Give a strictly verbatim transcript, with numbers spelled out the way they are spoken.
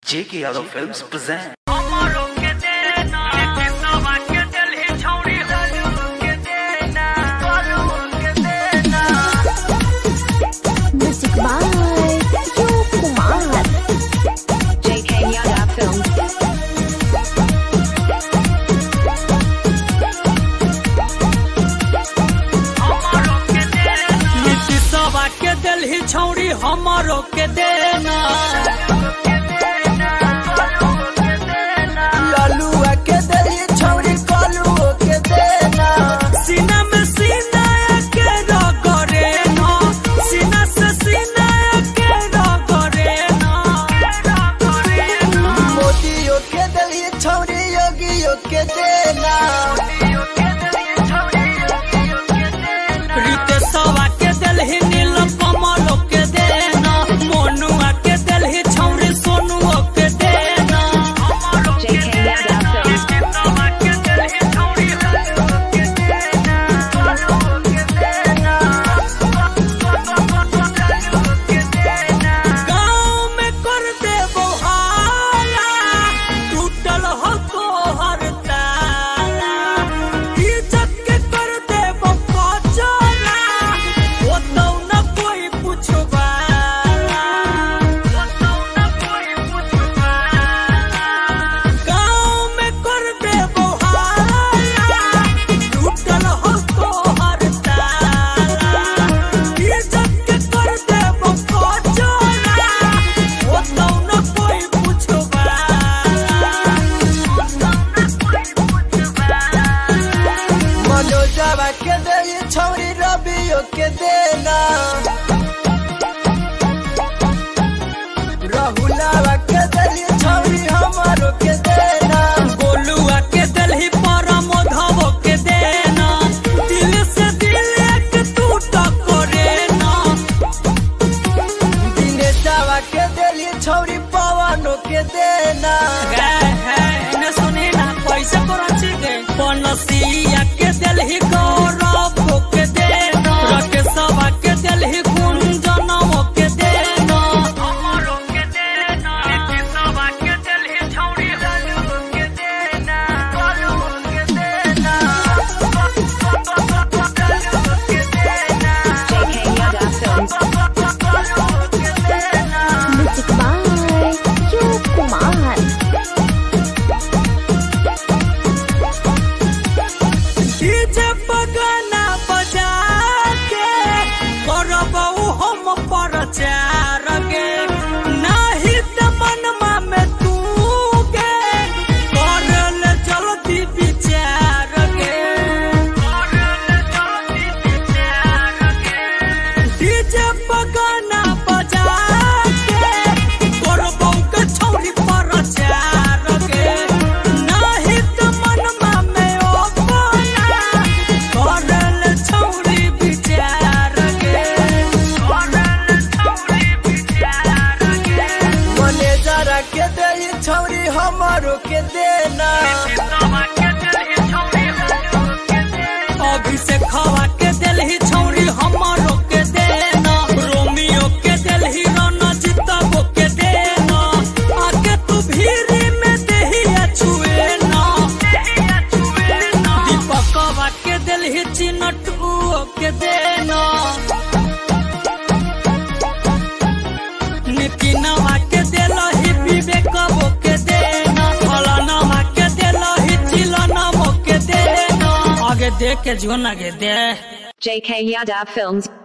J K Yadav Films present. Music by Yo Kumar. J K Yadav Films. के दिल ही छौड़ी हमारो के देना लालुआ के दिल ही छौड़ी कालुओ के देना सीना में सीना के रगड़े ना सीना से सीना के रगड़े ना मोदियों के दिल ही छौड़ी योगियों के देना रितेशवा के दिल ही नीलकमलो के देना मोनुआ के दिल ही छौड़ी सोनुओ के देना J K Yadav Films. गाँव में कर दे बहाला टूटल हो तो हर ताला इज्जत के कर दे बकचरा वो तो न कोई पूछवाला वो तो न कोई पूछवाला गाँव में कर दे बहाला टूटल हो तो हर ताला इज्जत के कर दे बकचरा वो तो न कोई पूछवाला मनोजवा के दिल ही छौड़ी रबियों के देना राहुलवा के दिल ही छौड़ी हमारो के देना गोलुआ के दिल ही परमोधवो के देना दिल से दिल एक टूट करे ना दिनेशवा के दिल ही छौड़ी पवनों के देना है है न सुने ना पैसा करची दे बनसिया के दिल ही गौरव के देना राकेशवा के दिल ही गुंजनवो के देना हमारो के देना रितेशवा के दिल ही छौड़ी लालू के देना लालू के देना J K Yadav Films. Music by Yo Kumar. DJ बगाना बजा के करबऊ हम प्रचार गे नाही त मनमा में तू गे करल जल्दी विचार गे करल जल्दी विचार गे डीजे बगाना बजा के करबऊ के छौरी प्रचार गे नाही त मनमा में ओ करल छौरी विचार गे करल छौरी विचार गे मैनेजर के दिल ही छौड़ी हमारो के देना अभिषेक हवा के दिल ही छौरी हमारो के देना रोमियो के दिल ही रणजीतवो के देना आके तू भीरी में देहिया छुए ना दीपकवा के दिल ही चिनटुओ के देना नितिनवा के दिल ही विवेकवो के देना फलानवा के दिल ही चिलनवो के देना आगे देख के जो ना गे दे J K Yadav Films.